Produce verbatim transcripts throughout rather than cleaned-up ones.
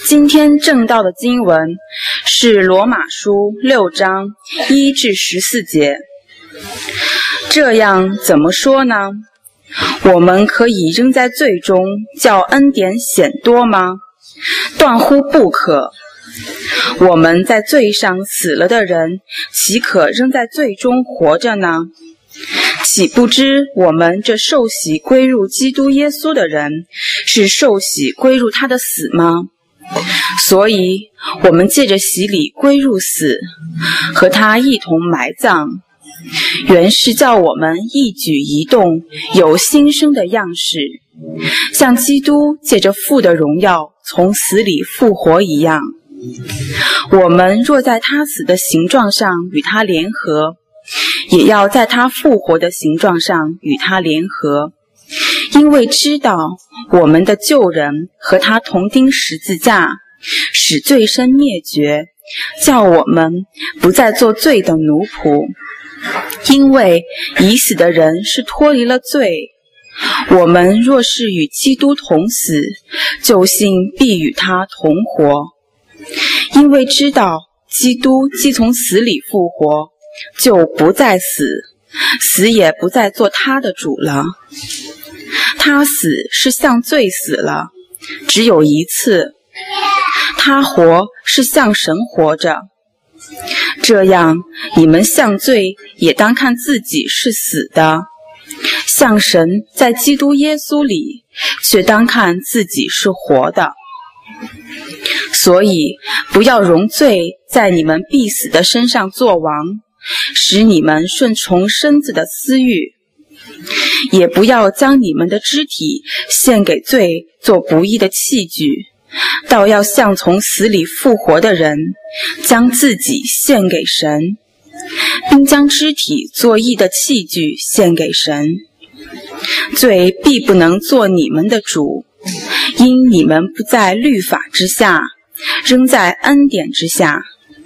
今天正道的经文是罗马书六章一至十四节。这样怎么说呢？我们可以仍在罪中叫恩典显多吗？断乎不可。我们在罪上死了的人，岂可仍在罪中活着呢？岂不知我们这受洗归入基督耶稣的人，是受洗归入他的死吗？所以我们借着洗礼归入死，和他一同埋葬，原是叫我们一举一动有新生的样式，像基督借着父的荣耀从死里复活一样。我们若在他死的形状上与他联合，也要在他复活的形状上与他联合，因为知道我们的旧人和他同钉十字架，使罪身灭绝，叫我们不再做罪的奴仆。因为已死的人是脱离了罪，我们若是与基督同死，就信必与他同活。因为知道基督既从死里复活，就不再死，死也不再做他的主了。他死是向罪死了，只有一次；他活是向神活着。这样，你们向罪也当看自己是死的，向神在基督耶稣里却当看自己是活的。所以不要容罪在你们必死的身上作王，使你们顺从身子的私欲，也不要将你们的肢体献给罪做不义的器具，倒要像从死里复活的人，将自己献给神，并将肢体做义的器具献给神。罪必不能做你们的主，因你们不在律法之下，仍在恩典之下。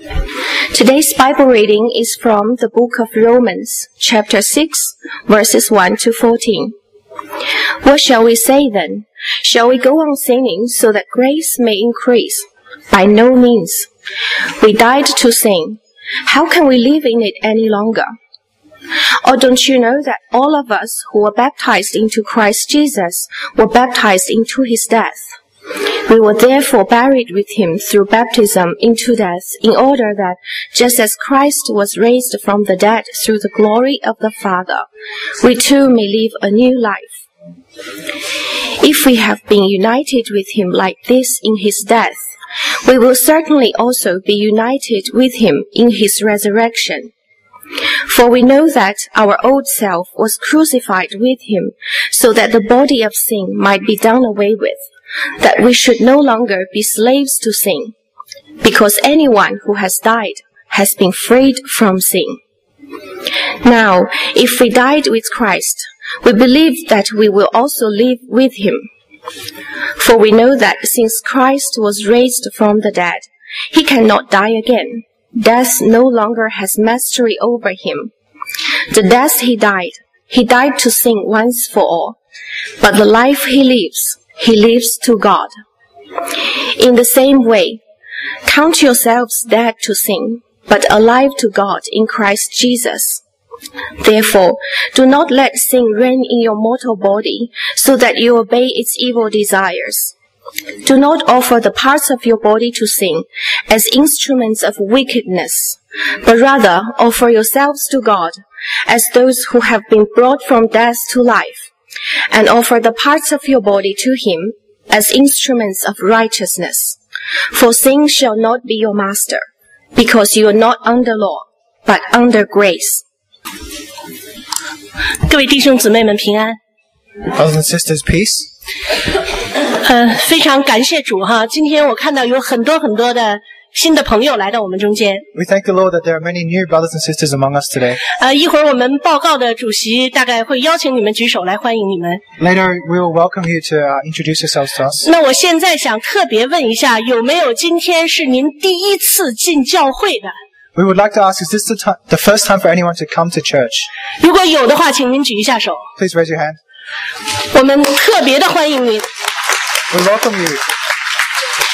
Today's Bible reading is from the book of Romans, chapter six, verses one to fourteen. What shall we say then? Shall we go on sinning so that grace may increase? By no means. We died to sin. How can we live in it any longer? Or don't you know that all of us who were baptized into Christ Jesus were baptized into his death? We were therefore buried with him through baptism into death, in order that, just as Christ was raised from the dead through the glory of the Father, we too may live a new life. If we have been united with him like this in his death, we will certainly also be united with him in his resurrection. For we know that our old self was crucified with him, so that the body of sin might be done away with, that we should no longer be slaves to sin, because anyone who has died has been freed from sin. Now, if we died with Christ, we believe that we will also live with him. For we know that since Christ was raised from the dead, he cannot die again. Death no longer has mastery over him. The death he died, he died to sin once for all, but the life he lives, he lives to God. In the same way, count yourselves dead to sin, but alive to God in Christ Jesus. Therefore, do not let sin reign in your mortal body, so that you obey its evil desires. Do not offer the parts of your body to sin as instruments of wickedness, but rather offer yourselves to God as those who have been brought from death to life, and offer the parts of your body to him as instruments of righteousness. For sin shall not be your master, because you are not under law, but under grace. 各位弟兄姊妹们平安。 Brothers and sisters, peace. 呃，非常感谢主哈！今天我看到有很多很多的新的朋友来到我们中间。 We thank the Lord that there are many new brothers and sisters among us today. 呃，一会儿我们报告的主席大概会邀请你们举手来欢迎你们。 Later, we will welcome you to uh, introduce yourselves to us. 那我现在想特别问一下，有没有今天是您第一次进教会的？ We would like to ask, is this the, time, the first time for anyone to come to church? 如果有的话，请您举一下手。 Please raise your hand. 我们特别的欢迎您。 We welcome you.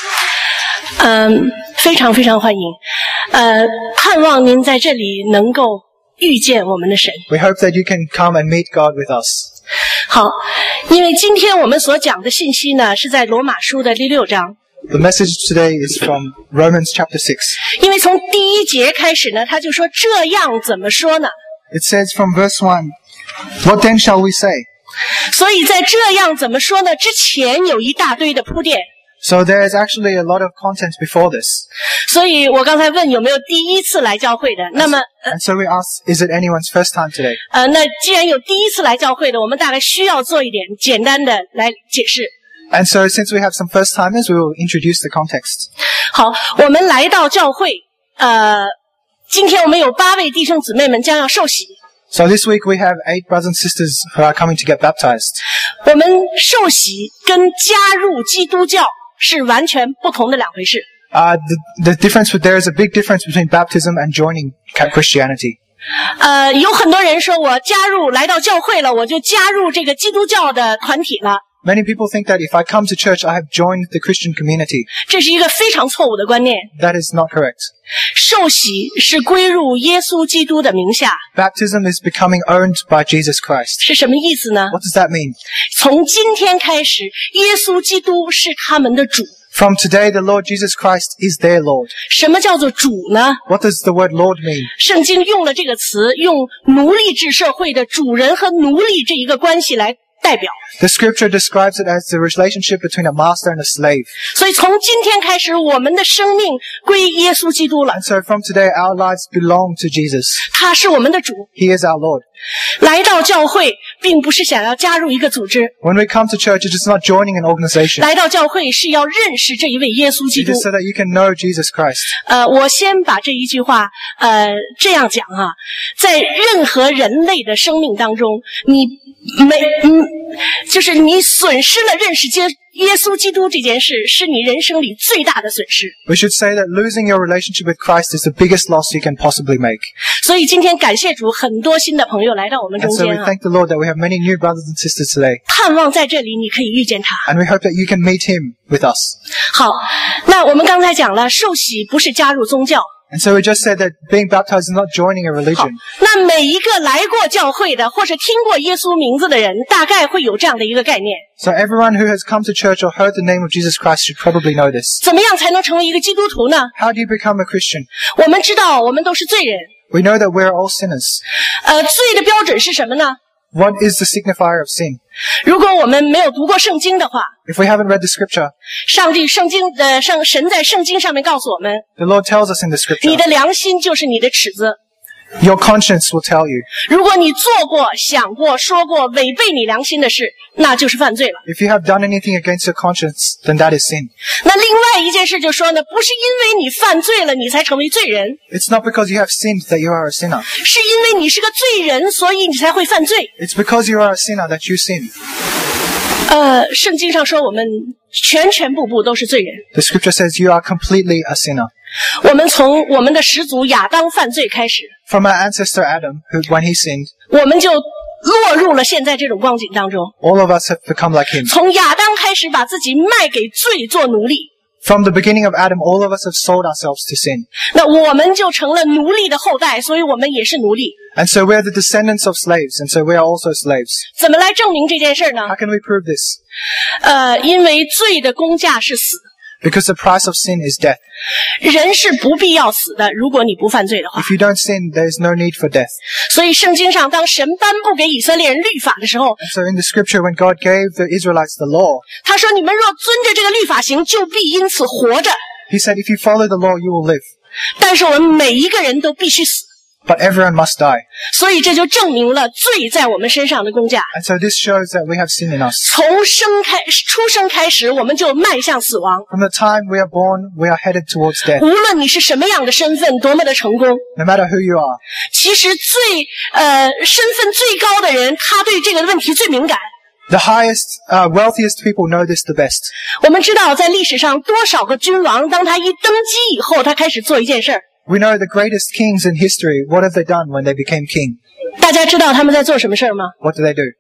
嗯，非常非常欢迎。呃，盼望您在这里能够遇见我们的神。 We hope that you can come and meet God with us. 好，因为今天我们所讲的信息呢，是在罗马书的第六章。 The message today is from Romans chapter six. 因为从第一节开始呢，他就说这样怎么说呢？ It says from verse one, What then shall we say? 所以在这样怎么说呢之前有一大堆的铺垫。 So there is actually a lot of content before this. 所以我刚才问有没有第一次来教会的，那么 And so we ask, is it anyone's first time today? 呃，那既然有第一次来教会的，我们大概需要做一点简单的来解释。 And so since we have some first timers, we will introduce the context. 好，我们来到教会，呃，今天我们有八位弟兄姊妹们将要受洗。 So this week we have eight brothers and sisters who are coming to get baptized. 我们受洗跟加入基督教是完全不同的两回事。 Uh, the, the difference, there is a big difference between baptism and joining Christianity. 呃，有很多人说我加入来到教会了，我就加入这个基督教的团体了。 Many people think that if I come to church, I have joined the Christian community. 这是一个非常错误的观念。 That is not correct. 受洗是归入耶稣基督的名下。 Baptism is becoming owned by Jesus Christ. 是什么意思呢？ What does that mean? 从今天开始，耶稣基督是他们的主。 From today, the Lord Jesus Christ is their Lord. 什么叫做主呢？ What does the word Lord mean? 圣经用了这个词，用奴隶制社会的主人和奴隶这一个关系来代表。 The scripture describes it as the relationship between a master and a slave. 所以从今天开始，我们的生命归耶稣基督了。 And so from today, our lives belong to Jesus. 他是我们的主。 He is our Lord. 来到教会，并不是想要加入一个组织。 When we come to church, it is not joining an organization. 来到教会是要认识这一位耶稣基 It 督。 is so that you can know Jesus Christ. 呃，我先把这一句话，呃，这样讲啊，在任何人类的生命当中，你没，嗯，就是你损失了认识耶耶稣基督这件事，是你人生里最大的损失。 We should say that losing your relationship with Christ is the biggest loss you can possibly make. 所以今天感谢主，很多新的朋友来到我们 And 中 so we 间啊， thank the Lord that we have many new brothers and sisters today. 盼望在这里你可以遇见他。 And we hope that you can meet him with us. 好，那我们刚才讲了，受洗不是加入宗教。 And so we just said that being baptized is not joining a 好 religion.， 那每一个来过教会的，或是听过耶稣名字的人，大概会有这样的一个概念： So everyone who has come to church or heard the name of Jesus Christ should probably know this. 怎么样才能成为一个基督徒呢？ How do you become a Christian? 我们知道，我们都是罪人。 We know that we're all sinners. 呃，罪的标准是什么呢？ What is the signifier of sin? 如果我们没有读过圣经的话， If we haven't read the scripture, 上帝圣经的圣神在圣经上面告诉我们， the Lord tells us in the 你 scripture, 的良心就是你的尺子。 your conscience will tell you. 如果你做过、想过、说过违背你良心的事，那就是犯罪了。 If you have done anything against your conscience, then that is sin. 那另外一件事就说呢，不是因为你犯罪了你才成为罪人， It's not because you have sinned that you are a sinner. 是因为你是个罪人，所以你才会犯罪。 It's because you are a sinner that you sin. 呃，圣经上说我们全全部部都是罪人。 The scripture says you are completely a sinner. 我们从我们的始祖亚当犯罪开始， From our ancestor Adam, who, when he sinned, 我们就落入了现在这种光景当中。 all of us have become like him. 从亚当开始，把自己卖给罪做奴隶， From the beginning of Adam, all of us have sold ourselves to sin. 那我们就成了奴隶的后代，所以我们也是奴隶。 And so we are the descendants of slaves, and so we are also slaves. 怎么来证明这件事呢 How？can we prove this? 呃，因为罪的工价是死， Because the price of sin is death. 人是不必要死的，如果你不犯罪的话。 If you don't sin, there is no need for death. 所以圣经上，当神颁布给以色列人律法的时候， And so in the scripture, when God gave the Israelites the law, 他说：“你们若遵着这个律法行，就必因此活着。 he said, if you follow the law, you will live. ” 但是我们每一个人都必须死， But everyone must die. 所以这就证明了罪在我们身上的工价。 And so this shows that we have sin in us. 从生开出生开始，我们就迈向死亡。 From the time we are born, we are headed towards death. 无论你是什么样的身份，多么的成功， No matter who you are. 其实最呃身份最高的人，他对这个问题最敏感。 The highest, uh, wealthiest people know this the best. 我们知道，在历史上多少个君王，当他一登基以后，他开始做一件事儿。 We know the greatest kings in history. What have they done when they became king? 大家知道他们在做什么事儿吗？ What do they do?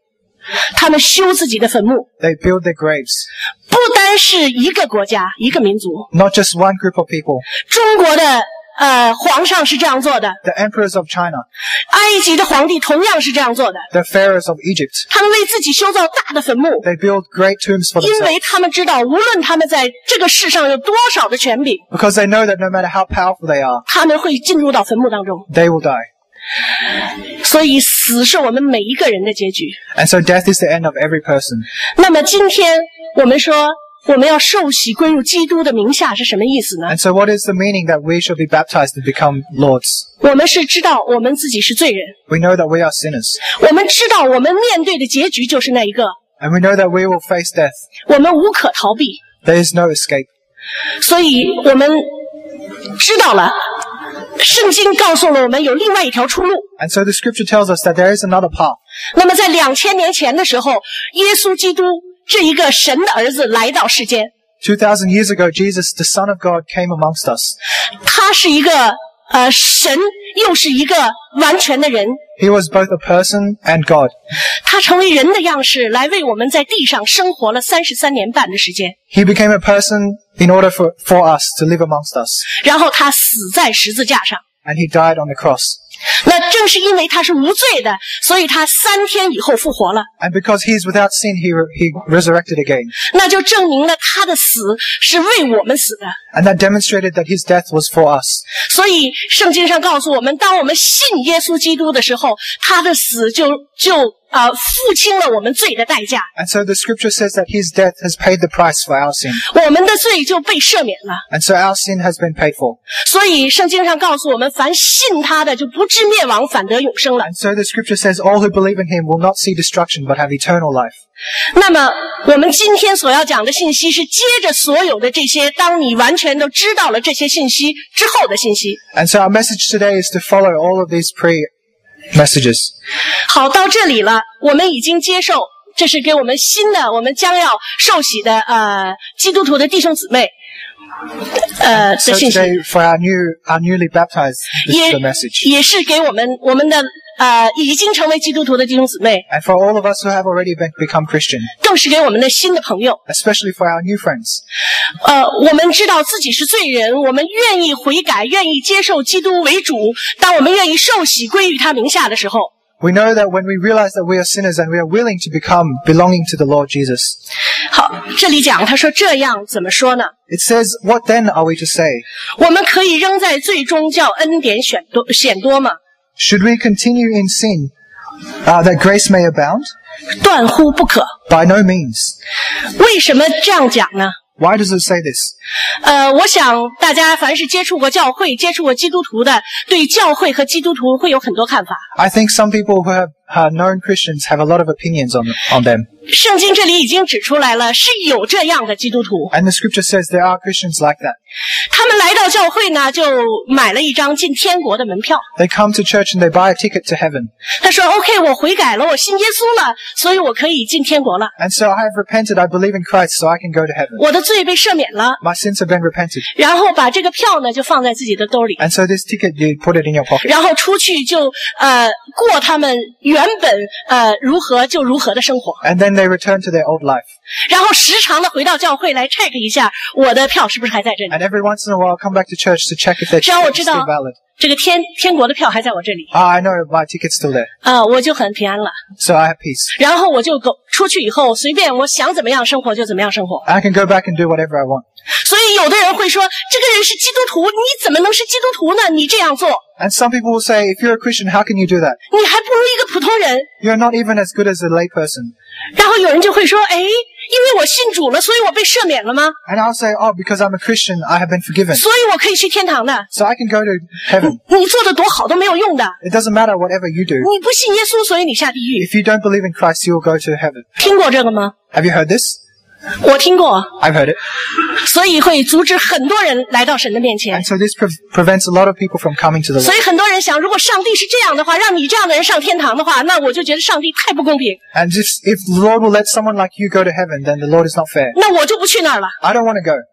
他们修自己的坟墓， They build their graves. 不单是一个国家、一个民族， Not just one group of people. 中国的呃皇上是这样做的， The emperors of China, 埃及的皇帝同样是这样做的， the pharaohs of Egypt, 他们为自己修造大的坟墓， they build great tombs for 因 themselves 为他们知道，无论他们在这个世上有多少的权柄， because they know that no matter how powerful they are, 他们会进入到坟墓当中。 they will die. 所以死是我们每一个人的结局。 And so death is the end of every person. 那么今天我们说我们要受洗归入基督的名下是什么意思呢？ And so what is the meaning that we shall be baptized to become lords? 我们是知道我们自己是罪人， We know that we are sinners. 我们知道我们面对的结局就是那一个， And we know that we will face death. 我们无可逃避。 There is no escape. 所以我们知道了，圣经告诉了我们有另外一条出路。 And so the scripture tells us that there is another path. 那么在两千年前的时候，耶稣基督这一个神的儿子来到世间， Two thousand years ago, Jesus, the Son of God, came amongst us. 他是一个呃神，又是一个完全的人。 He was both a person and God. 他成为人的样式，来为我们在地上生活了三十三年半的时间。 He became a person in order for, for us to live amongst us. 然后他死在十字架上。 And he died on the cross. 那正是因为他是无罪的，所以他三天以后复活了。 And because he is without sin, he, re- he resurrected again. 那就证明了他的死是为我们死的。 And that demonstrated that his death was for us. 所以圣经上告诉我们，当我们信耶稣基督的时候，他的死就就呃付清了我们罪的代价， And so the scripture says that his death has paid the price for our sin. 我们的罪就被赦免了。 And so our sin has been paid for. 所以圣经上告诉我们，凡信他的就不至灭亡，反得永生了。 And so the scripture says all who believe in him will not see destruction but have eternal life. 那么我们今天所要讲的信息是接着所有的这些，当你完全都知道了这些信息之后的信息。 And so our message today is to follow all of these pre-messages. 好，到这里了，我们已经接受，这是给我们新的，我们将要受洗的呃基督徒的弟兄姊妹呃的 So 信息， today for our new, our newly baptized, this is 也 the message. 也是给我们我们的呃已经成为基督徒的弟兄姊妹， And for all of us who have already been, become Christian, 更是给我们的新的朋友。 especially for our new friends. 呃，我们知道自己是罪人，我们愿意悔改，愿意接受基督为主。当我们愿意受洗归于他名下的时候， We know that when we realize that we are sinners and we are willing to become belonging to the Lord Jesus. 好，这里讲他说这样怎么说呢？ It says, what then are we to say? 我们可以扔在最终叫恩典显多显多吗？ Should we continue in sin, uh, that grace may abound? 断乎不可。 By no means. 为什么这样讲呢？ Why does it say this? 呃，我想大家凡是接触过教会、接触过基督徒的，对教会和基督徒会有很多看法。 I think some people who have uh, known Christians have a lot of opinions on, on them. 圣经这里已经指出来了，是有这样的基督徒。 And the scripture says there are Christians like that. 他们来到教会呢，就买了一张进天国的门票。 They come to church and they buy a ticket to heaven. 他说 ：“OK， 我悔改了，我信耶稣了，所以我可以进天国了。 And so I have repented, I believe in Christ, so I can go to heaven. 我的罪被赦免了。 My sins have been repented. ” 然后把这个票呢，就放在自己的兜里， And so this ticket, you put it in your pocket. 然后出去就呃过他们原本呃如何就如何的生活， And then they return to their old life. 然后时常的回到教会来 check 一下我的票是不是还在这里。 And every once in a while, come back to church to check if their 只要我 ticket 知 is 道 still valid. 这个天天国的票还在我这里 Ah, I know my ticket's still there. 啊、我就很平安了。 So I have peace. 然后我就go 出去以后，随便我想怎么样生活就怎么样生活。 I can go back and do whatever I want. 所以有的人会说，这个人是基督徒，你怎么能是基督徒呢？你这样做， And some people will say, if you're a Christian, how can you do that? 你还不如一个普通人。 You're not even as good as a layperson. 然后有人就会说，哎，因为我信主了，所以我被赦免了吗？ And I'll say, oh, because I'm a Christian, I have been forgiven. 所以我可以去天堂的。 So I can go to heaven. 你做的多好都没有用的。 It doesn't matter whatever you do. 你不信耶稣，所以你下地狱。 If you don't believe in Christ, you'll go to heaven. 听过这个吗？ Have you heard this? 我听过， I've heard it. 所以会阻止很多人来到神的面前 And。so this pre- prevents a lot of people from coming to the 所 Lord. 以很多人想，如果上帝是这样的话，让你这样的人上天堂的话，那我就觉得上帝太不公平， And if, if the Lord will let someone like you go to heaven, then the Lord is not fair. 那我就不去那儿了。 I don't want to go.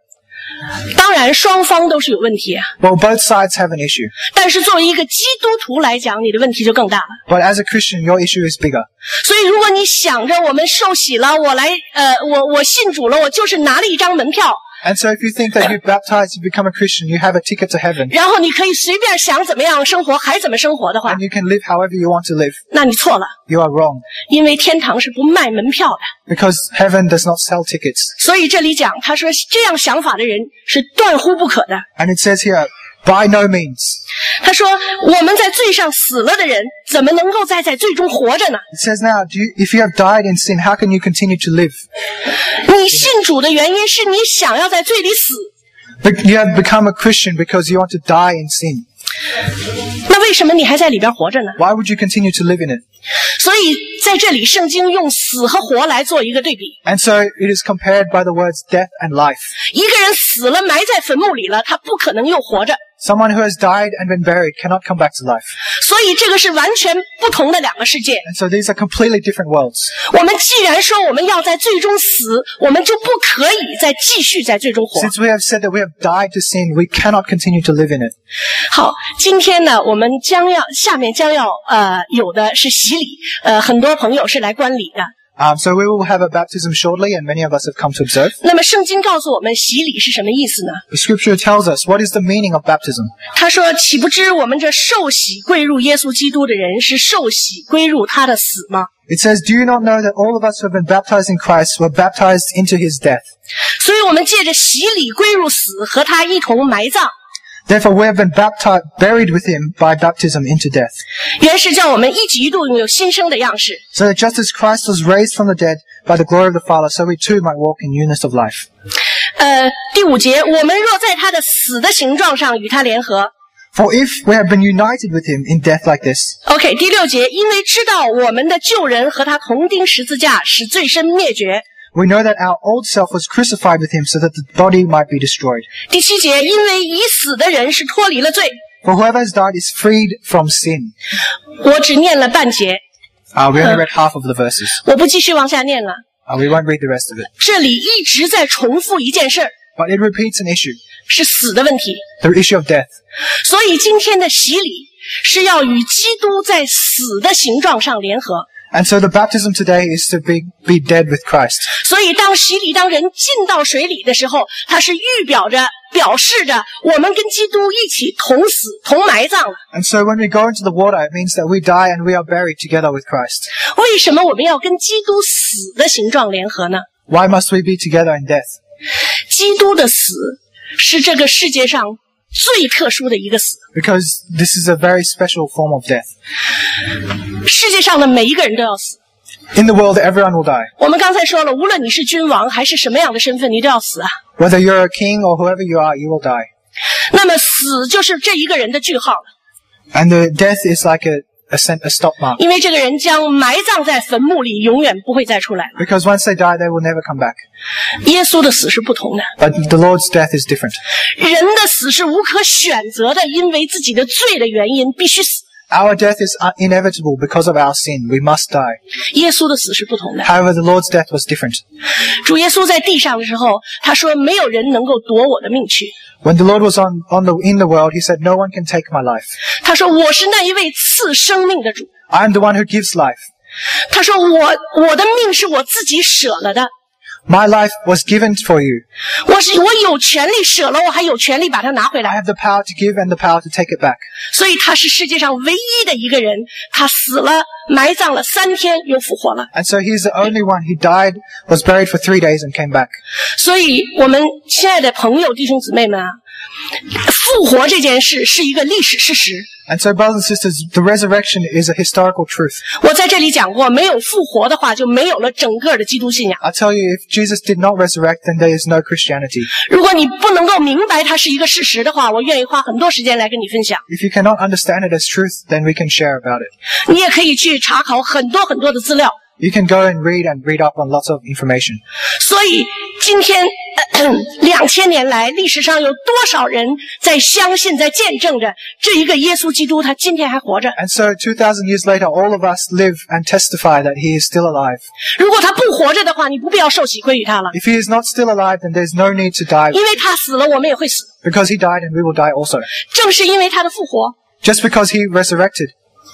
当然，双方都是有问题啊。 Well, both sides have an issue. 但是作为一个基督徒来讲，你的问题就更大了。 But as a Christian, your issue is bigger. 所以，如果你想着我们受洗了，我来，呃，我我信主了，我就是拿了一张门票， And so if you think that you've baptized, you become a Christian, you have a ticket to heaven, 然后你可以随便想怎么样生活，还怎么生活的话， and you can live however you want to live, 那你错了， you are wrong. 因为天堂是不卖门票的。 Because heaven does not sell tickets. 所以这里讲，他说这样想法的人是断乎不可的。 And it says here, by no means. 他说我们在罪上死了的人，怎么能够再在罪中活着呢？ It says now, do you, if you have died in sin, how can you continue to live? 你信主的原因是你想要在罪里死， But you have become a Christian because you want to die in sin. 那为什么你还在里边活着呢？ Why would you continue to live in it? 所以在这里，圣经用死和活来做一个对比。 And so it is compared by the words death and life. 一个人死了，埋在坟墓里了，他不可能又活着。 Someone who has died and been buried cannot come back to life. 所以这个是完全不同的两个世界。 And so these are completely different worlds. 我们既然说我们要在最终死，我们就不可以再继续在最终活。 Since we have said that we have died to sin, we cannot continue to live in it. 好，今天呢，我们将要下面将要呃有的是洗礼，呃，很多朋友是来观礼的。 Um, so we will have a baptism shortly, and many of us have come to observe. 那么圣经告诉我们洗礼是什么意思呢？ The scripture tells us what is the meaning of baptism. 他说：“岂不知我们这受洗归入耶稣基督的人，是受洗归入他的死吗？” It says, do you not know that all of us who have been baptized in Christ were baptized into his death? 所以我们借着洗礼归入死，和他一同埋葬。 Therefore we have been baptized, buried with him by baptism into death. 原是叫我们一举一动有新生的样式。 So that just as Christ was raised from the dead by the glory of the Father, so we too might walk in newness of life. 呃，第五节，我们若在他的死的形状上与他联合。 For if we have been united with him in death like this. OK， 第六节，因为知道我们的旧人和他同钉十字架，使罪身灭绝。 We know that our old self was crucified with him so that the body might be destroyed. 第七节，因为已死的人是脱离了罪。 For whoever has died is freed from sin. 我只念了半节， Uh, we only read half of the verses. 我不继续往下念了。 Uh, we won't read the rest of it. 这里一直在重复一件事儿， But it repeats an issue, 是死的问题。 the issue of death. 所以今天的洗礼是要与基督在死的形状上联合。 And so the baptism today is to be, be dead with Christ. 所以当洗礼当人进到水里的时候，它是预表着、表示着我们跟基督一起同死、同埋葬了。 And so when we go into the water, it means that we die and we are buried together with Christ. 为什么我们要跟基督死的形状联合呢？ Why must we be together in death? 基督的死是这个世界上最特殊的一个死。 Because this is a very special form of death. 世界上的每一个人都要死。 In the world, everyone will die. 我们刚才说了，无论你是君王还是什么样的身份，你都要死啊。 Whether you're a king or whoever you are, you will die. 那么死就是这一个人的句号了， And the death is like a, a, sent, a stop mark. 因为这个人将埋葬在坟墓里，永远不会再出来了。 Because once they die, they will never come back. 耶稣的死是不同的， But the Lord's death is different. 人的死是无可选择的，因为自己的罪的原因必须死。 Our death is uh, inevitable because of our sin. We must die. 耶稣的死是不同的。 However, the Lord's death was different. 主耶稣在地上的时候，他说：“没有人能够夺我的命去。 When the Lord was on, on the, in the world, he said, no one can take my life. ” 他说：“我是那一位赐生命的主。 I am the one who gives life. ” 他说：“我我的命是我自己舍了的， My life was given for you. 我是我有权利舍了，我还有权利把它拿回 I 来。 have the power to give and the power to take it back. 所以他是世界上唯一的一个人，他死了，埋葬了三天，又复活了。 And so he's the only one. He died, was buried for three days and came back. 所以，我们亲爱的朋友、弟兄姊妹们啊，复活这件事是一个历史事实。 And so, brothers and sisters, the resurrection is a historical truth. 我在这里讲过，没有复活的话，就没有了整个的基督信仰。 I tell you, if Jesus did not resurrect, then there is no Christianity. 如果你不能够明白它是一个事实的话，我愿意花很多时间来跟你分享。 If you cannot understand it as truth, then we can share about it. 你也可以去查考很多很多的资料。 You can go and read and read up on lots of information. 所以今天两千年来，历史上有多少人在相信、在见证着这一个耶稣基督，他今天还活着。 And so two thousand years later, all of us live and testify that he is still alive. 如果他不活着的话，你不必要受洗归于他了， If he is not still alive, then there's no need to die. 因为他死了，我们也会死。 Because he died and we will die also. 正是因为他的复活， Just because he resurrected.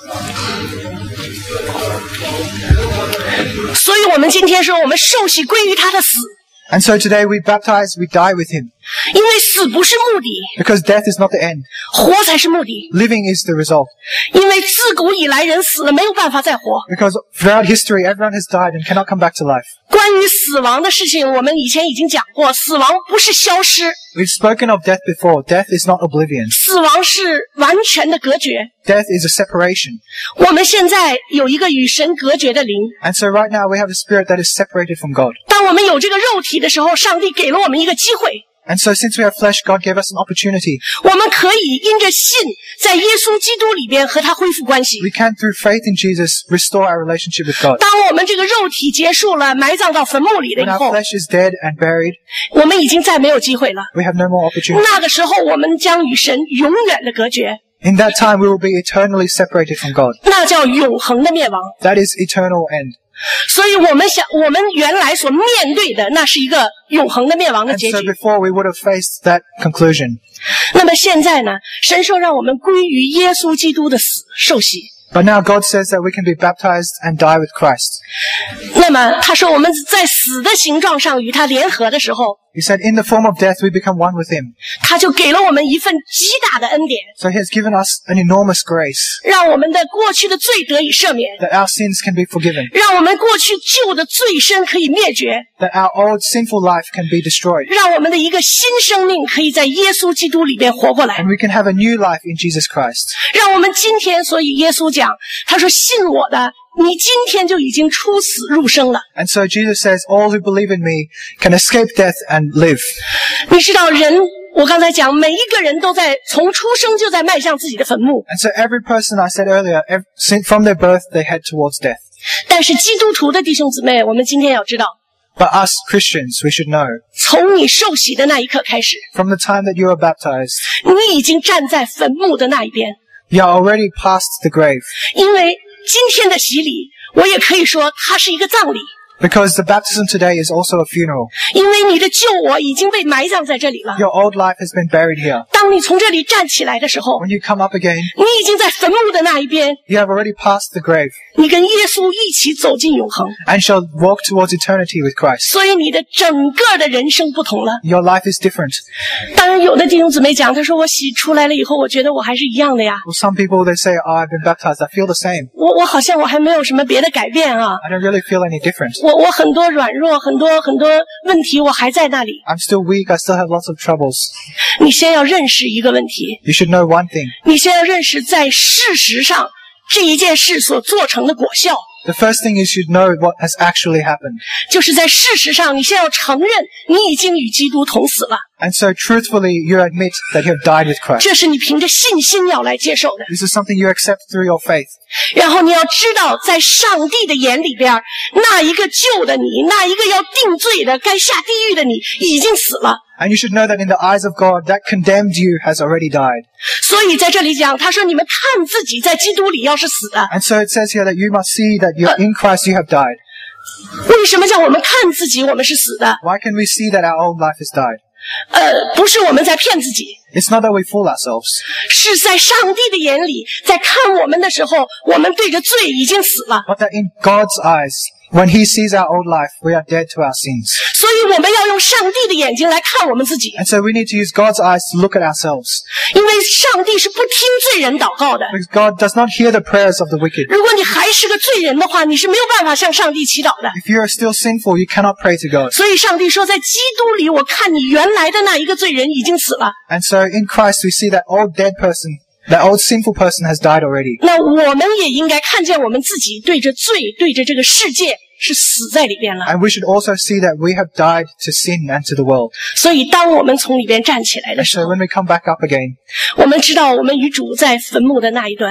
所以我们今天说，我们受洗归于他的死。 And so today we baptize, we die with him. 因为死不是目的， Because death is not the end. 活才是目的。 Living is the result. 因为自古以来人死了没有办法再活。 Because throughout history, everyone has died and cannot come back to life. 关于死亡的事情，我们以前已经讲过，死亡不是消失， We've spoken of death before. Death is not oblivion. 死亡是完全的隔绝。 Death is a separation. 我们现在有一个与神隔绝的灵。 And so right now we have a spirit that is separated from God. 当我们有这个肉体的时候，上帝给了我们一个机会， And so since we have flesh, God gave us an opportunity. 我们可以因着信，在耶稣基督里边和他恢复关系。 We can, through faith in Jesus, restore our relationship with God. 当我们这个肉体结束了，埋葬到坟墓里了 When 以 our 后， flesh is dead and buried, 我们已经再没有机会了。 we have no more opportunity. 那个时候，我们将与神永远的隔绝， In that time, we will be eternally separated from God. 那叫永恒的灭亡。 That is eternal end. 所以我们想，我们原来所面对的，那是一个永恒的灭亡的 And 结 so 局。 before, we would have faced that conclusion. 那么现在呢？神说让我们归于耶稣基督的死，受洗。 But now God says that we can be baptized and die with Christ. 那么他说我们在死的形状上与他联合的时候， He said, in the form of death, we become one with him. 他就给了我们一份极大的恩典， So he has given us an enormous grace 让我们的过去的罪得以赦免， that our sins can be forgiven, 让我们过去旧的罪身可以灭绝， that our old sinful life can be destroyed, 让我们的一个新生命可以在耶稣基督里边活过来， and we can have a new life in Jesus Christ. 让我们今天，所以耶稣讲，他说信我的，你今天就已经出死入生了。 And so Jesus says, all who believe in me can escape death and live. 你知道人，我刚才讲，每一个人都在从出生就在迈向自己的坟墓， And so every person, I said earlier, ev- sin- from their birth, they head towards death. 但是基督徒的弟兄姊妹，我们今天要知道， But us Christians, we should know, 从你受洗的那一刻开始， from the time that you are baptized, 你已经站在坟墓的那一边， you are already past the grave. 因为今天的洗礼，我也可以说它是一个葬礼， Because the baptism today is also a funeral. 因为你的旧我已经被埋葬在这里了。 Your old life has been buried here. 当你从这里站起来的时候， When you come up again, 你已经在坟墓的那一边， you have already passed the grave 你跟耶稣一起走进永恒， and shall walk towards eternity with Christ. 所以你的整个的人生不同了。 Your life is different. 当然，有的弟兄姊妹讲，他说我洗出来了以后，我觉得我还是一样的呀， Well, some people, they say, oh, I've been baptized. I feel the same. 我我好像我还没有什么别的改变啊， I don't really feel any different. 我我很多软弱，很多很多问题我还在那里。 I'm still weak. I still have lots of troubles. 你先要认识一个问题， You should know one thing. 你先要认识在事实上这一件事所做成的果效， The first thing is you should know what has actually happened. 就是在事实上你先要承认你已经与基督同死了， And so truthfully, you admit that you have died with Christ. 这是你凭着信心要来接受的。 This is something you accept through your faith. 然后你要知道，在上帝的眼里边，那一个旧的你，那一个要定罪的、该下地狱的你，已经死了。 And you should know that in the eyes of God, that condemned you has already died. 所以在这里讲，他说你们看自己在基督里要是死的， And so it says here that you must see that you're in Christ you have died. 为什么叫我们看自己我们是死的？ Why can we see that our old life has died? 呃，不是我们在骗自己， It's not that we fool ourselves. 是在上帝的眼里，在看我们的时候，我们对着罪已经死了。 But that in God's eyes, when he sees our old life, we are dead to our sins. 所以我们要用上帝的眼睛来看我们自己， And so we need to use God's eyes to look at ourselves. 因为上帝是不听罪人祷告的。 Because God does not hear the prayers of the wicked. 如果你还是个罪人的话，你是没有办法向上帝祈祷的。 If you are still sinful, you cannot pray to God. 所以上帝说，在基督里，我看你原来的那一个罪人已经死了。 And so in Christ, we see that old dead person, that old sinful person has died already. 那我们也应该看见我们自己对着罪、对着这个世界是死在里边了。 And we should also see that we have died to sin and to the world. 所以，当我们从里边站起来的 And 时 so 候， when we come back up again, 我们知道我们与主在坟墓的那一端，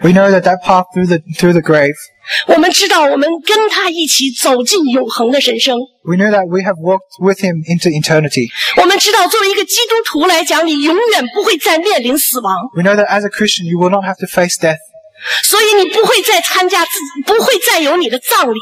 We know that that path through the through the grave. 我们知道我们跟他一起走进永恒的人生。 We know that we have walked with him into eternity. 我们知道作为一个基督徒来讲，你永远不会再面临死亡， We know that as a Christian, you will not have to face death. 所以你不会再参加自不会再有你的葬礼。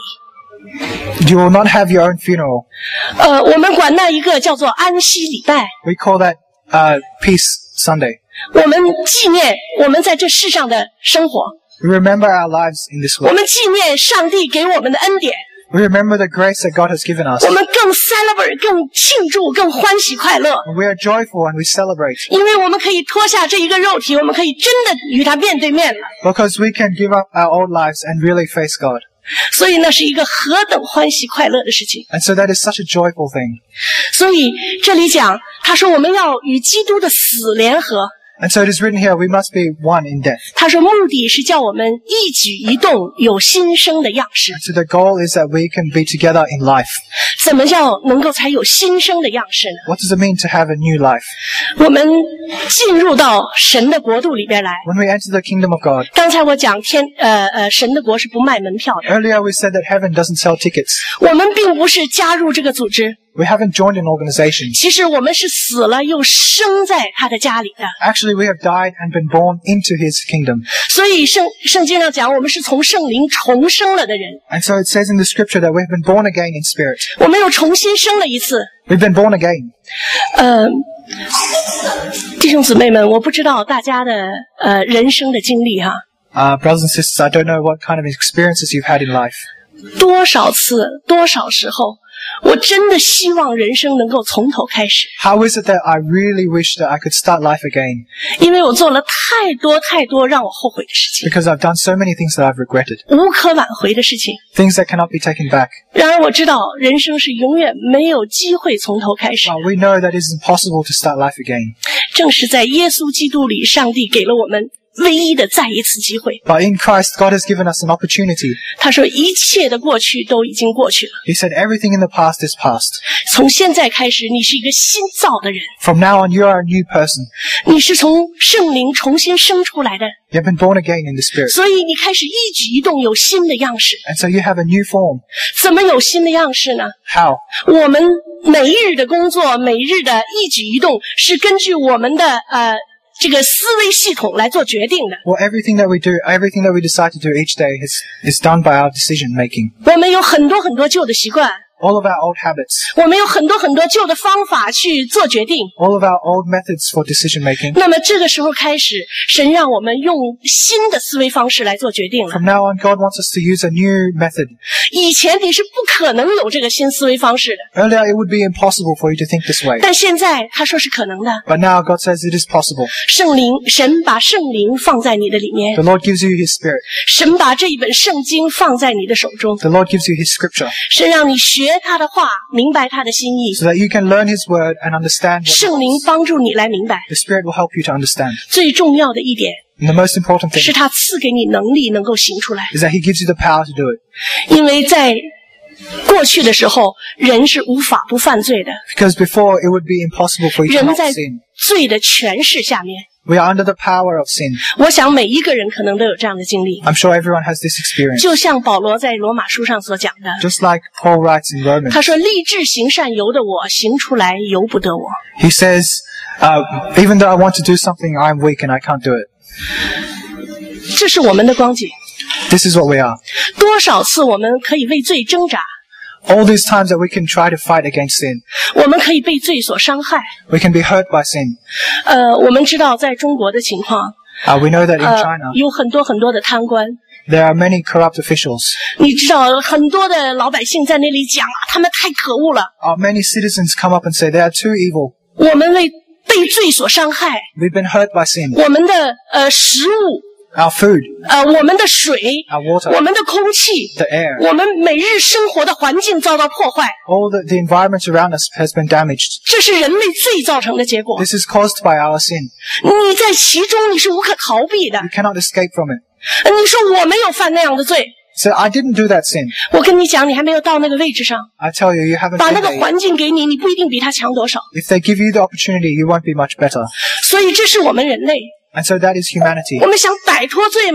You will not have your own funeral. 呃，我们管那一个叫做安息礼拜， We call that uh, Peace Sunday. 我们纪念我们在这世上的生活， We remember our lives in this 我 world. 们纪念上帝给我们的恩典， We remember the grace that God has given us. 我们更 celebrate 更庆祝更欢喜快乐， And we are joyful and we celebrate 因为我们可以脱下这一个肉体，我们可以真的与他面对面了。 because we can give up our old lives and really face God. 所以那是一个何等欢喜快乐的事情。 And so that is such a joyful thing. 所以这里讲，他说我们要与基督的死联合。 And so it is written here, we must be one in death. 他说目的是叫我们一举一动有新生的样式。 So the goal is that we can be together in life. 怎么叫能够才有新生的样式呢？ What does it mean to have a new life? 我们进入到神的国度里边来。 When we enter the kingdom of God, 刚才我讲天呃呃神的国是不卖门票的， earlier we said that heaven doesn't sell tickets. 我们并不是加入这个组织， We haven't joined an organization. 其实我们是死了又生在他的家里的。 Actually, we have died and been born into his kingdom. 所以圣圣经上讲，我们是从圣灵重生了的人， And so it says in the scripture that we have been born again in spirit. 我们又重新生了一次。 We've been born again. 呃，弟兄姊妹们，我不知道大家的呃人生的经历哈， Uh, brothers and sisters, I don't know what kind of experiences you've had in life. 多少次多少时候，我真的希望人生能够从头开始， How is it that I really wish that I could start life again? 因为我做了太多太多让我后悔的事情， Because I've done so many things that I've regretted. 无可挽回的事情。 Things that cannot be taken back. 然而我知道，人生是永远没有机会从头开始。 Well, we know that it is impossible to start life again. 正是在耶稣基督里，上帝给了我们唯一的再一次机会。 But in Christ, God has given us an opportunity. 他说，一切的过去都已经过去了， He said everything in the past is past. 从现在开始，你是一个新造的人， From now on, you are a new person. 你是从圣灵重新生出来的， You have been born again in the Spirit. 所以你开始一举一动有新的样式。 And so you have a new form. 怎么有新的样式呢？ How? 我们每一日的工作，每一日的一举一动，是根据我们的呃这个思维系统来做决定的。 Well, everything that we do, everything that we decide to do each day is, is done by our decision making. 我们有很多很多旧的习惯， All of our old habits, 我们有很多很多旧的方法去做决定。 all of our old methods for decision making. 那么这个时候开始，神让我们用新的思维方式来做决定了。 From now on, God wants us to use a new method. 以前你是不可能有这个新思维方式的， Earlier, it would be impossible for you to think this way. 但现在他说是可能的。 But now, God says it is possible. 圣灵，神把圣灵放在你的里面 The，Lord gives you His Spirit. 神把这一本圣经放在你的手中， The Lord gives you His Scripture 神让你学他的话，明白他的心意。 so that you can learn His Word and understand what He 圣灵 wants. 帮助你来明白。 The Spirit will help you to understand. 最重要的一点 And the most important 是 thing 他赐给你能力，能够行出来。 is that He gives you the power to do it. 因为在过去的时候，人是无法不犯罪的， Because before, it would be impossible for you to 人 not 在 sin. 罪的权势下面。 We are under the power of sin. 我想每一个人可能都有这样的经历， I'm sure everyone has this experience. 就像保罗在罗马书上所讲的， Just like Paul writes in Romans. 他说：“立志行善由得我，行出来由不得我。 He says, uh, even though I want to do something, I'm weak and I can't do it. ” 这是我们的光景。 This is what we are. 多少次我们可以为罪挣扎， All these times that we can try to fight against sin. 我们可以被罪所伤害。 We can be hurt by sin. 呃，我们知道在中国的情况， Uh, we know that in 呃 China, 有很多很多的贪官。 there are many corrupt officials. 你知道，很多的老百姓在那里讲啊，他们太可恶了， Uh, many citizens come up and say, they are too evil. 我们为被罪所伤害， We've been hurt by sin. 我们的呃食物， Our food, 呃我们的水， our water, 我们的空气， the air, 我们每日生活的环境遭到破坏， all the, the environment around us has been damaged. 这是人类罪造成的结果。 This is caused by our sin. 你在其中你是无可逃避的。 You cannot escape from it. 你说我没有犯那样的罪， So I didn't do that sin. 我跟你讲，你还没有到那个位置上， I tell you, you haven't 把 been 那个 there. 环境给你，你不一定比他强多少。 If they give you the opportunity, you won't be much better. 所以这是我们人类， And so that is humanity. 我们想摆脱罪吗？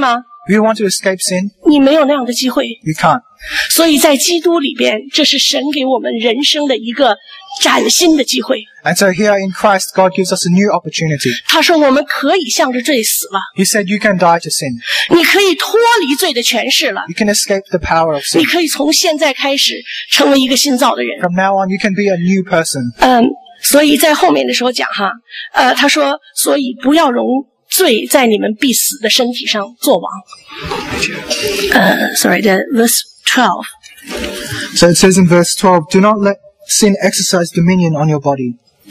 You want to escape sin? 你没有那样的机会。 You can't. 所以在基督里边，这是神给我们人生的一个崭新的机会。 And so here in Christ, God gives us a new opportunity. 他说我们可以向着罪死了， He said you can die to sin. 你可以脱离罪的权势了， You can escape the power of 你 sin. 可以从现在开始成为一个新造的人。 From now on, you can be a new person. 嗯，所以在后面的时候讲哈，呃，他说，所以不要容罪在你们必死的身体上作王。呃 ，sorry， the verse twelve。 So it says in verse twelve, do not let sin exercise dominion on your body.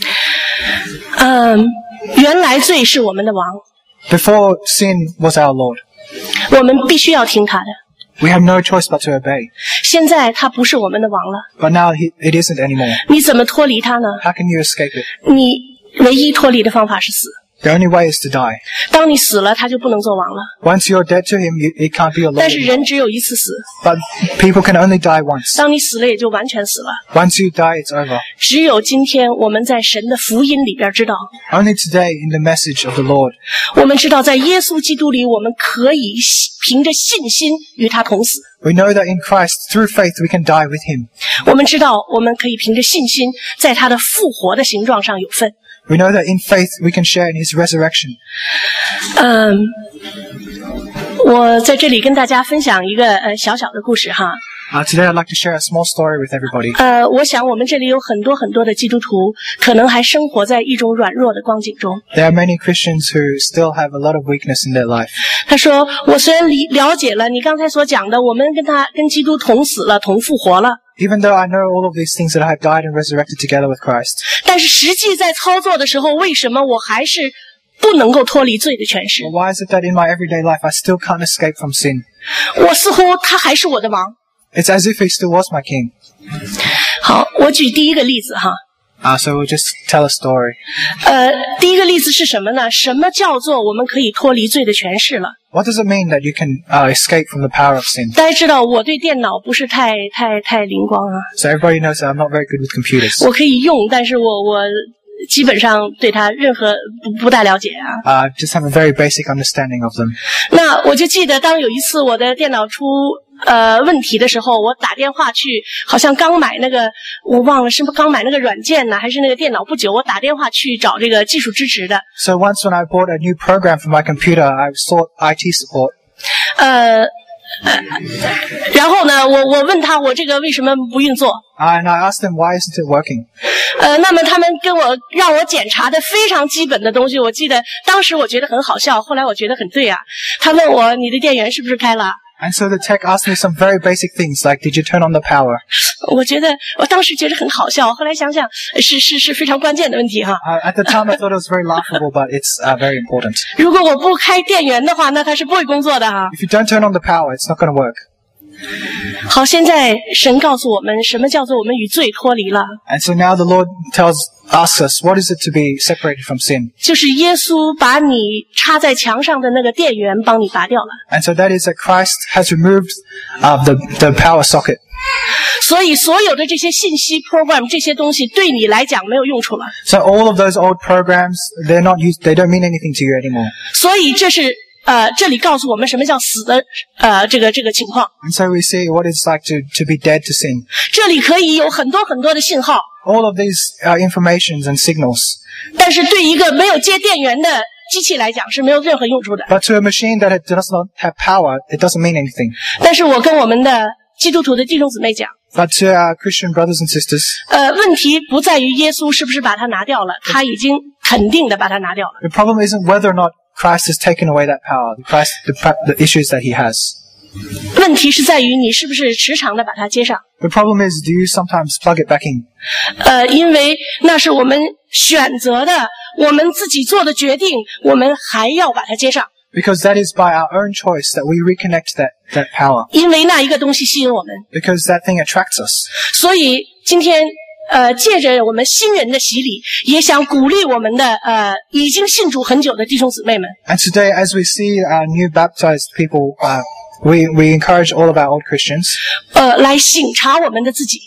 嗯，原来罪是我们的王， Before, sin was our Lord. 我们必须要听他的。 We have no choice but to obey. 现在他不是我们的王了， But now he, it isn't anymore. 你怎么脱离他呢？ How can you escape it? 你唯一脱离的方法是死。 The only way is to die. 当你死了，他就不能做王了。 Once you're dead to him, you, it can't be your 但 Lord. 是人只有一次死， But people can only die once. 当你死了，也就完全死了。 Once you die, it's over. 只有今天我们在神的福音里边知道， Only today in the message of the Lord, 我们知道在耶稣基督里，我们可以凭着信心与他同死。 we know that in Christ, through faith, we can die with him. 我们知道我们可以凭着信心，在他的复活的形状上有份。 We know that in faith, we can share in his resurrection. 嗯，我在这里跟大家分享一个呃小小的故事哈。 Uh, today, I'd like to share a small story with everybody. 呃，我想我们这里有很多很多的基督徒，可能还生活在一种软弱的光景中。 There are many Christians who still have a lot of weakness in their life. 他说：“我虽然理了解了你刚才所讲的，我们跟他跟基督同死了，同复活了， Even though I know all of these things that I have died and resurrected together with Christ, 但是实际在操作的时候，为什么我还是不能够脱离罪的权势？ but why is it that in my everyday life I still can't escape from sin? 我似乎他还是我的王。” It's as if he still was my king. 好，我举第一个例子哈。 Uh, so we'll just tell a story. 呃，第一个例子是什么呢？什么叫做我们可以脱离罪的权势了？ What does it mean that you can uh, escape from the power of sin? 大家知道我对电脑不是太太太灵光啊， So everybody knows that I'm not very good with computers. 我可以用，但是我我基本上对它任何不不大了解啊。 I uh, just have a very basic understanding of them. 那我就记得，当有一次我的电脑出呃问题的时候，我打电话去，好像刚买那个，我忘了是不是刚买那个软件呢，还是那个电脑不久，我打电话去找这个技术支持的。 So once when I bought a new program for my computer, I sought I T support. 呃，呃然后呢，我我问他我这个为什么不运作？ And I asked them, why isn't it working? 呃，那么他们跟我让我检查的非常基本的东西，我记得当时我觉得很好笑，后来我觉得很对啊。他问我你的电源是不是开了？ And so the tech asked me some very basic things like, did you turn on the power? 我觉得我当时觉得很好笑，后来想想是是是非常关键的问题哈。 Uh, at the time, I thought it was very laughable, but it's uh, very important. 如果我不开电源的话，那它是不会工作的哈。 If you don't turn on the power, it's not going to work. 好，现在神告诉我们，什么叫做我们与罪脱离了？ And so now the Lord tells, asks us, what is it to be separated from sin? 就是耶稣把你插在墙上的那个电源帮你拔掉了。 And so that is that Christ has removed uh, the, the power socket. 所以所有的这些信息 program 这些东西对你来讲没有用处了。 So all of those old programs, they're not used, they don't mean anything to you anymore. 所以这是呃，这里告诉我们什么叫死的呃这个这个情况。 And so we see what it's like to, to be dead to sin. 这里可以有很多很多的信号， All of these uh, informations and signals. 但是对一个没有接电源的机器来讲是没有任何用处的。 But to a machine that it does not have power, it doesn't mean anything. 但是我跟我们的基督徒的弟兄姊妹讲， But to our Christian brothers and sisters, 呃，问题不在于耶稣是不是把它拿掉了，他已经肯定的把它拿掉了。 the problem isn't whether or not Christ has taken away that power, the, Christ, the, the issues that he has. 问题是在于你是不是时常的把它接上。 The problem is, do you sometimes plug it back in? 呃，因为那是我们选择的，我们自己做的决定，我们还要把它接上。 Because that is by our own choice that we reconnect that, that power. 因为那一个东西吸引我们， Because that thing attracts us. 所以今天呃，借着我们新人的洗礼，也想鼓励我们的呃已经信主很久的弟兄姊妹们。 And today, as we see our new baptized people, uh, we, we encourage all of our old Christians 呃，来省察我们的自己。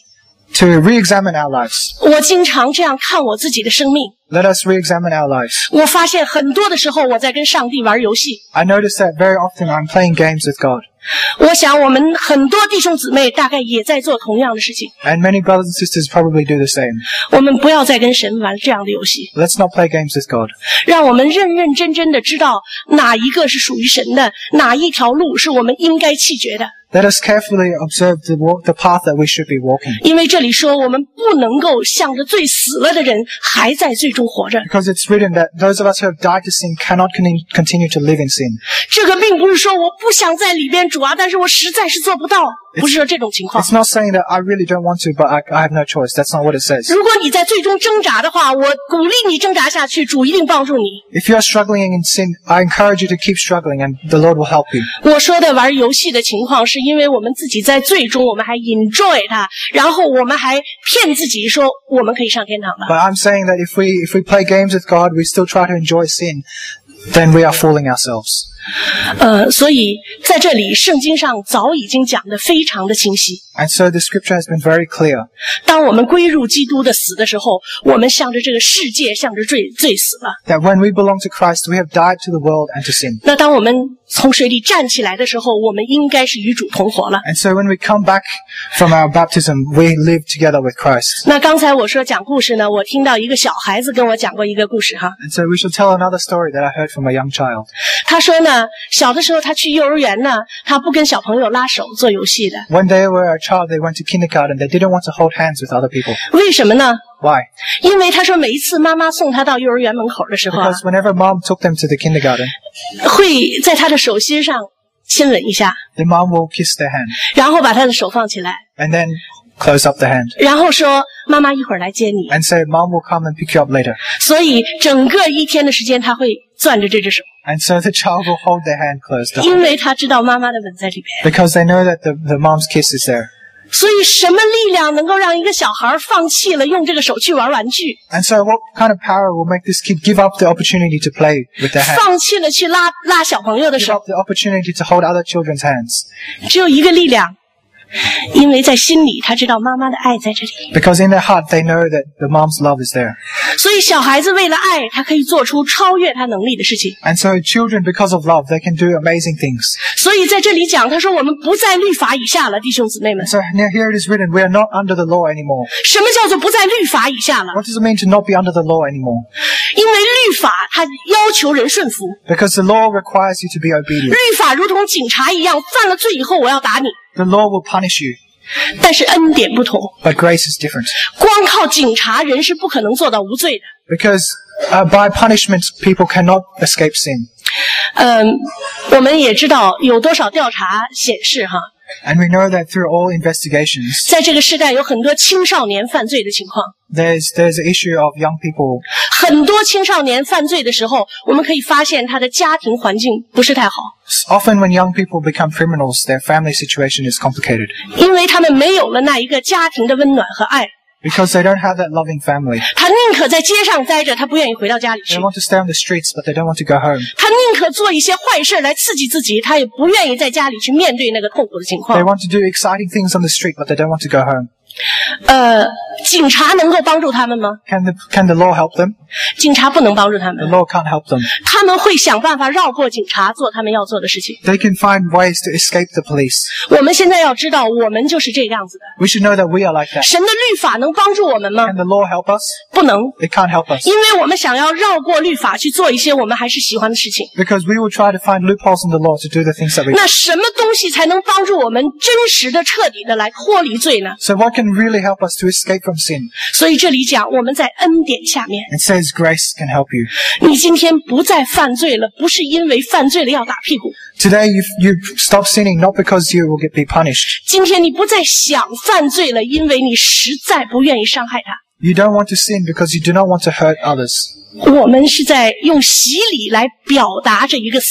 to re-examine our lives. 我经常这样看我自己的生命， Let us re-examine our lives. 我发现很多的时候我在跟上帝玩游戏。 I notice that very often I'm playing games with God. 我想我们很多弟兄姊妹大概也在做同样的事情。 And many brothers and sisters probably do the same. 我们不要再跟神玩这样的游戏， Let's not play games with God. 让我们认认真真的知道哪一个是属于神的，哪一条路是我们应该弃绝的。 Let us carefully observe the, walk, the path that we should be walking. 因为这里说我们不能够向着罪死了的人还在罪中活着。 Because it's written that those of us who have died to sin cannot con- continue to live in sin. 这个并不是说我不想在里边主啊，但是我实在是做不到，不是说这种情况。 It's not saying that I really don't want to, but I, I have no choice. That's not what it says. 如果你在最终挣扎的话，我鼓励你挣扎下去，主一定帮助你。 If you are struggling in sin, I encourage you to keep struggling and the Lord will help you. 我说的玩游戏的情况，是因为我们自己在最终我们还 enjoy 它，然后我们还骗自己说我们可以上天堂了。 But I'm saying that if we, if we play games with God, we still try to enjoy sin, then we are fooling ourselves. 呃，所以在这里圣经上早已经讲得非常的清晰。 And so the scripture has been very clear. 当我们归入基督的死的时候，我们向着这个世界，向着罪罪死了。 That when we belong to Christ, we have died to the world and to sin. 那当我们从水里站起来的时候，我们应该是与主同活了。 And so when we come back from our baptism, we live together with Christ. 那刚才我说讲故事呢，我听到一个小孩子跟我讲过一个故事哈。 And so we shall tell another story that I heard from a young child. 他说呢，小的时候他去幼儿园呢，他不跟小朋友拉手做游戏的。 When they were a child, they went to kindergarten. They didn't want to hold hands with other people. 为什么呢？ Why? 因为他说每一次妈妈送他到幼儿园门口的时候啊， Because whenever mom took them to the kindergarten, 会在他的手心上亲吻一下， the mom will kiss their hand 然后把他的手放起来， and then close up the hand 然后说妈妈一会儿来接你。 and say, Mom will come and pick you up later. 所以整个一天的时间他会攥着这只手， And so the child will hold their hand closed the 因 whole 为他知道妈妈的吻在里边。 because they know that the, the mom's kiss is there. 所以什么力量能够让一个小孩放弃了用这个手去玩玩具， And so what kind of power will make this kid give up the opportunity to play with their hand? 放弃了去拉拉小朋友的 Give 手？ up the opportunity to hold other children's hands. 只有一个力量，因为在心里他知道妈妈的爱在这里。 Because in their heart, they know that the mom's love is there. 所以小孩子为了爱，他可以做出超越他能力的事情。 And so children, because of love, they can do amazing things. 所以在这里讲，他说我们不在律法以下了，弟兄姊妹们。 So now here it is written, we are not under the law anymore. 什么叫做不在律法以下了？ What does it mean to not be under the law anymore? 因为律法它要求人顺服， Because the law requires you to be obedient. 律法如同警察一样，犯了罪以后我要打你。 The law will punish you, 但是恩典不同， but grace is different. 光靠警察人是不可能做到无罪的。 Because uh, by punishment, people cannot escape sin. 嗯，我们也知道有多少调查显示哈， And we know that through all investigations, 在这个时代有很多青少年犯罪的情况。 there's there's an issue of young people. 很多青少年犯罪的时候，我们可以发现他的家庭环境不是太好， Often when young people become criminals, their family situation is complicated. 因为他们没有了那一个家庭的温暖和爱。 Because they don't have that loving family. 他宁可在街上待着，他不愿意回到家里去 They。want to stay on the streets, but they don't want to go home. 他宁可做一些坏事来刺激自己，他也不愿意在家里去面对那个痛苦的情 They 况。 want to do exciting things on the street, but they don't want to go home. 呃，警察能够帮助他们吗？ Can the, can the law help them? 警察不能帮助他 The 们， law can't help them. 他们会想办法绕过警察，做他们要做的事情。 They can find ways to escape the police. 我们现在要知道，我们就是这个样子的。 We should know that we are like that. 神的律法能帮助我们吗？ Can the law help us? 不能， It can't help us. 因为我们想要绕过律法去做一些我们还是喜欢的事情。 Because we will try to find loopholes in the law to do the things that we 那什么东西才能帮助我们真实的、彻底的来脱离罪呢？ So what can really help us to escape from sin? 所以这里讲，我们在恩典下面。 It says grace can help you. 你今天不再犯罪了，不是因为犯罪了要打屁股。 Today you you stop sinning not because you will get be punished. 今天你不再想犯罪了，因为你实在不愿意伤害他。 You don't want to sin because you do not want to hurt others. 我们是在用洗礼来表达这一个死。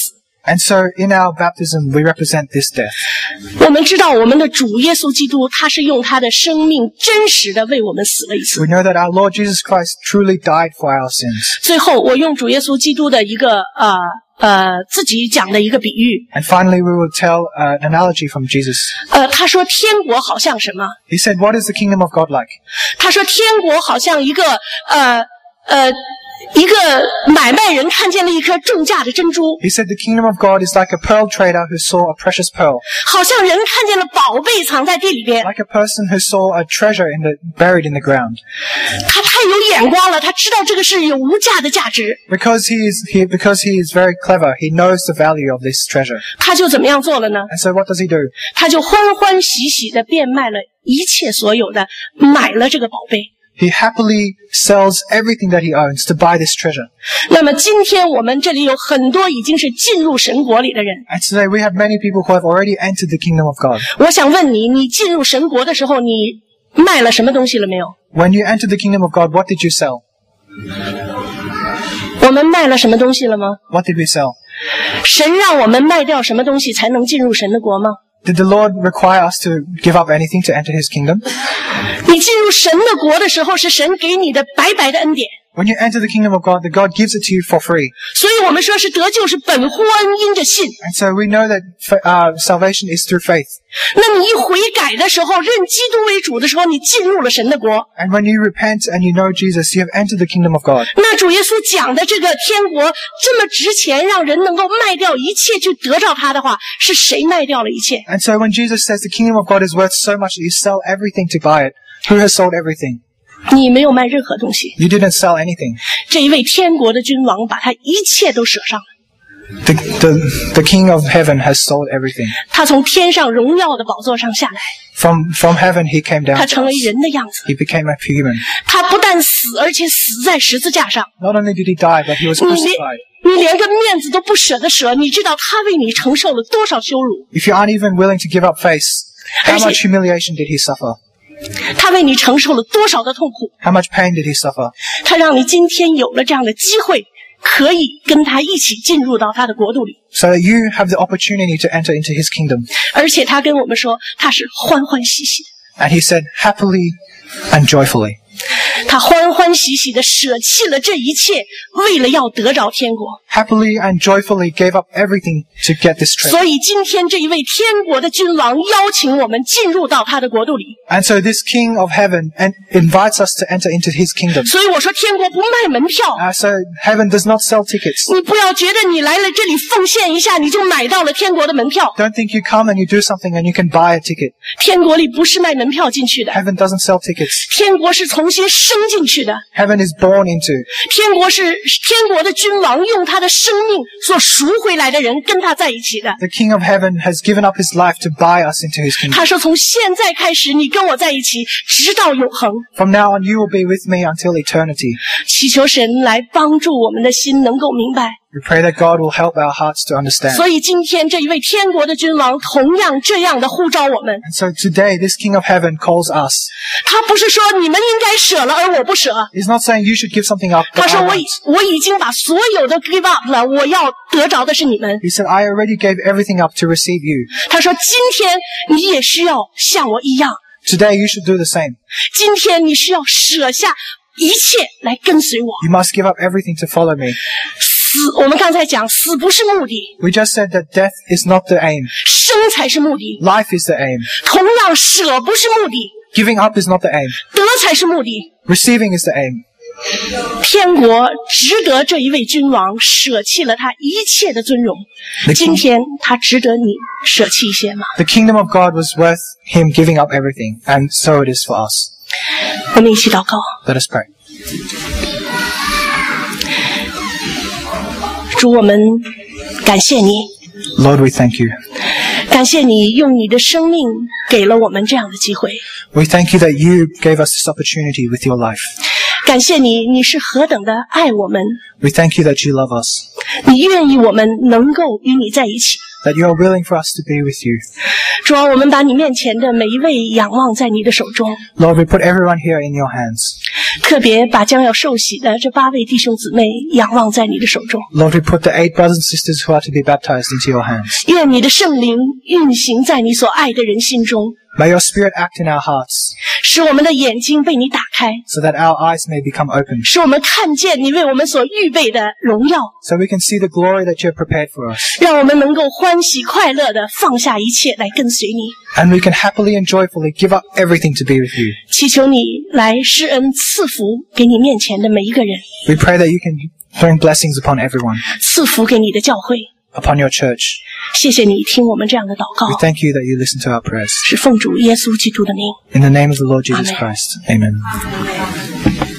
And so in our baptism, we represent this death. 我们知道我们的主耶稣基督，他是用他的生命真实的为我们死了一次。 We know that our Lord Jesus Christ truly died for our sins. 最后，我用主耶稣基督的一个呃呃自己讲的一个比喻， And finally, we will tell uh, an analogy from Jesus. 呃，他说天国好像什么？ He said, what is the kingdom of God like? 他说天国好像一个呃呃一个买卖人看见了一颗重价的珍珠， He said the kingdom of God is like a pearl trader who saw a precious pearl. 好像人看见了宝贝藏在地里边， Like a person who saw a treasure in the, buried in the ground. 他太有眼光了，他知道这个是有无价的价值， Because he is he, because he is very clever, he knows the value of this treasure. 他就怎么样做了呢？ And so what does he do? 他就欢欢喜喜的变卖了一切所有的，买了这个宝贝。 He happily sells everything that he owns to buy this treasure. 那么今天我们这里有很多已经是进入神国里的人， And today we have many people who have already entered the kingdom of God. 我想问你，你进入神国的时候，你卖了什么东西了没有？ When you entered the kingdom of God, what did you sell? 我们卖了什么东西了吗？ What did we sell? 神让我们卖掉什么东西才能进入神的国吗？ Did the Lord require us to give up anything to enter his kingdom? 你进入神的国的时候，是神给你的白白的恩典。 When you enter the kingdom of God, the God gives it to you for free. 所以我们说是得救是本乎恩，因着信。 And so we know that uh, salvation is through faith. 那你一悔改的时候，认基督为主的时候，你进入了神的国。 And when you repent and you know Jesus, you have entered the kingdom of God. 那主耶稣讲的这个天国这么值钱，让人能够卖掉一切去得着它的话，是谁卖掉了一切？ And so when Jesus says the kingdom of God is worth so much that you sell everything to buy it, who has sold everything? 你没有卖任何东西。 You didn't sell anything. 这一位天国的君王把他一切都舍上了， The, the, the King of heaven has sold everything. 他从天上荣耀的宝座上下来， From, from heaven he came 他 down 成 to 为 us. 人的样子。 He became a human. 他不但死，而且死在十字架上。 Not only did he die, but he was 你连 crucified. 你连个面子都不舍得舍，你知道他为你承受了多少羞辱？ If you aren't even willing to give up face, how much humiliation did he suffer? 他为你承受了多少的痛苦？ How much pain did he suffer? 他让你今天有了这样的机会，可以跟他一起进入到他的国度里。 So that you have the opportunity to enter into his kingdom. 而且他跟我们说，他是欢欢喜喜的， And he said, happily and joyfully. 他欢欢喜喜的舍弃了这一切，为了要得着天国。 Happily and joyfully gave up everything to get this treasure. 所以今天这一位天国的君王邀请我们进入到他的国度里。 And so this King of heaven and invites us to enter into his kingdom. 所以我说，天国不卖门票。 Uh, so heaven does not sell tickets. 你不要觉得你来了这里奉献一下，你就买到了天国的门票。 Don't think you come and you do something and you can buy a ticket. 天国里不是卖门票进去的， Heaven doesn't sell tickets. 天国是重新生进去的。 Heaven is born into. 天国是天国的君王用他的生命所赎回来的人跟他在一起的。 The King of heaven has given up his life to buy us into his kingdom. 他说：“从现在开始，你跟我在一起，直到永恒。” From now on, you will be with me until eternity. 祈求神来帮助我们的心能够明白。 We pray that God will help our hearts to understand. 所以今天这一位天国的君王同样这样的呼召我们。 And so today, this King of heaven calls us. 他不是说你们应该舍了，而我不舍。 He's not saying you should give something up, 他 but 说 I 我已 won't. 我已经把所有的 give up 了，我要得着的是你们。 He said, I already gave everything up to receive you. 他说今天你也需要像我一样， Today, you should do the same. 今天你需要舍下一切来跟随我。 You must give up everything to follow me. 死，我们刚才讲，死不是目的， We just said that death is not the aim. 生才是目的。 Life is the aim. 同样，舍不是目的， Giving up is not the aim. 得才是目的。 Receiving is the aim. 天国值得这一位君王舍弃了他一切的尊荣。 The king- 今天他值得你舍弃一些吗？ The kingdom of God was worth him giving up everything, and so it is for us. 我们一起祷告。 Let us pray. 主，我们感谢你， Lord, we thank you. 感谢你用你的生命给了我们这样的机会。 We thank you that you gave us this opportunity with your life. 感谢你，你是何等的爱我们， We thank you that you love us. 你愿意我们能够与你在一起。 that you are willing for us to be with you. 主啊，我们把你面前的每一位仰望在你的手中， Lord, we put everyone here in your hands. 特别把将要受洗的这八位弟兄姊妹仰望在你的手中。 Lord, we put the eight brothers and sisters who are to be baptized into your hands. 愿你的圣灵运行在你所爱的人心中， May your Spirit act in our hearts, 使我们的眼睛被你打开， so that our eyes may become open, 使我们看见你为我们所预备的荣耀， so we can see the glory that you have prepared for us, 让我们能够欢喜快乐地放下一切来跟随你。 and we can happily and joyfully give up everything to be with you. 祈求你来施恩赐福给你面前的每一个人， We pray that you can bring blessings upon everyone, 赐福给你的教会。 upon your church. 谢谢你听我们这样的祷 We 告， thank you that you listen to our prayers. 是奉主耶稣基督的名。 In the name of the Lord Jesus Amen. Christ. Amen.